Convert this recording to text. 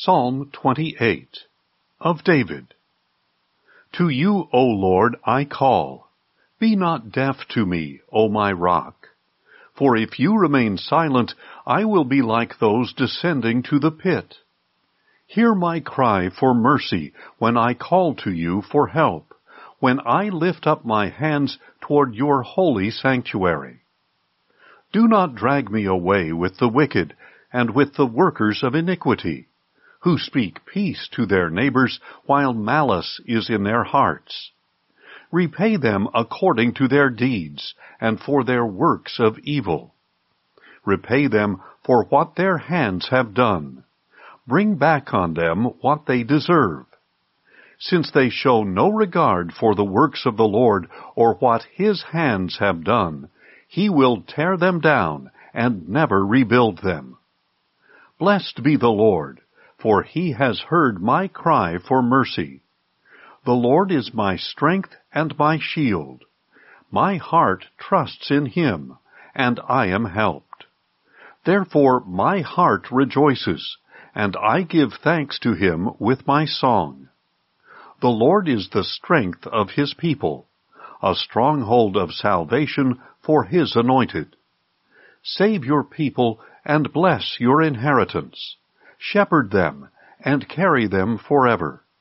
Psalm 28, of David. To you, O Lord, I call. Be not deaf to me, O my rock. For if you remain silent, I will be like those descending to the pit. Hear my cry for mercy when I call to you for help, when I lift up my hands toward your holy sanctuary. Do not drag me away with the wicked and with the workers of iniquity, who speak peace to their neighbors while malice is in their hearts. Repay them according to their deeds and for their works of evil. Repay them for what their hands have done. Bring back on them what they deserve. Since they show no regard for the works of the Lord or what his hands have done, he will tear them down and never rebuild them. Blessed be the Lord, for he has heard my cry for mercy. The Lord is my strength and my shield. My heart trusts in him, and I am helped. Therefore my heart rejoices, and I give thanks to him with my song. The Lord is the strength of his people, a stronghold of salvation for his anointed. Save your people and bless your inheritance. Shepherd them and carry them forever.